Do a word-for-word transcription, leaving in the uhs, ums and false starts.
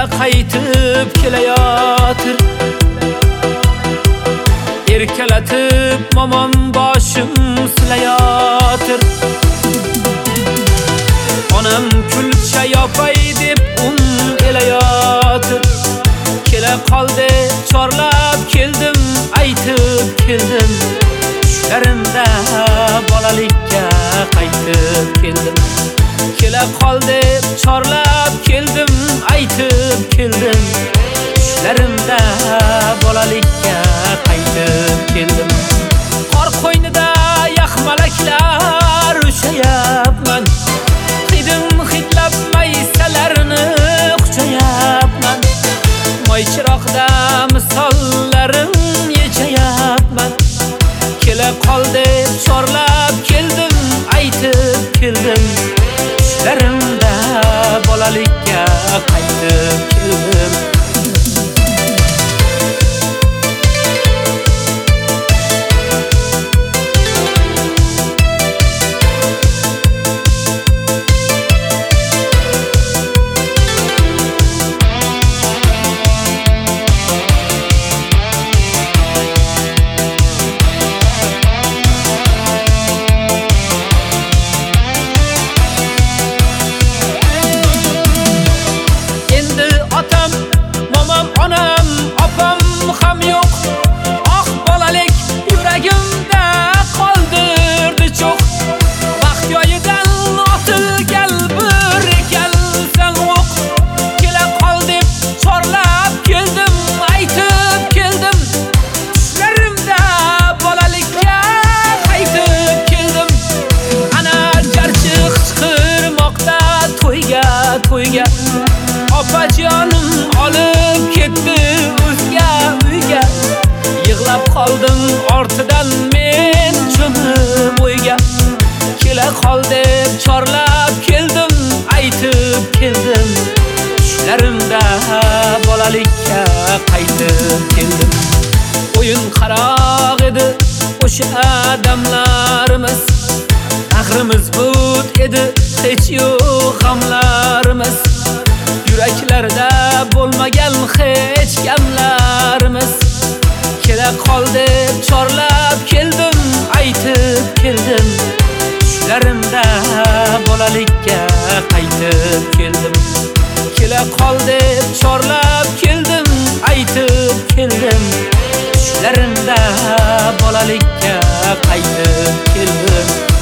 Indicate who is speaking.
Speaker 1: qaytib kelayotir. Erkalatib momam boshim silayotir. Onam kulcha yopay deb un elayotir. Kela qoldi chorlab keldim, aytib keldim. Tushlarimda bolalikka qaytib keldim. Kela qoldi chorlab keldim, aytib keldim. Tushlarimda bolalikka qaytib keldim. Qor qo'ynida yaxmalaklar ushayapman. Qidim hidlab maysalarni quchayapman. Moy chiroqda misollarim yechayapman. Kela qoldi chorlab keldim, aytib keldim. Tushlarimda bolalikka qaytib keldim. To'yga opajonim olib ketdi o'zga uyga. Yig'lab qoldim ortidan men cho'mib o'yga. Kela qoldi chorlab keldim, aytib keldim. Tushlarimda bolalikka qaytib keldim. O'yin qaroq edi o'sha damlarimiz. Ag'rimiz but edi, hech yo'q g'amlarimiz. Yuraklarda bo'lmagan hech gamlarimiz. Kela qoldi chorlab keldim, aytib keldim. Tushlarimda bolalikka qaytib keldim. Kela qoldi chorlab keldim, aytib keldim. Tushlarimda bolalikka qaytib keldim.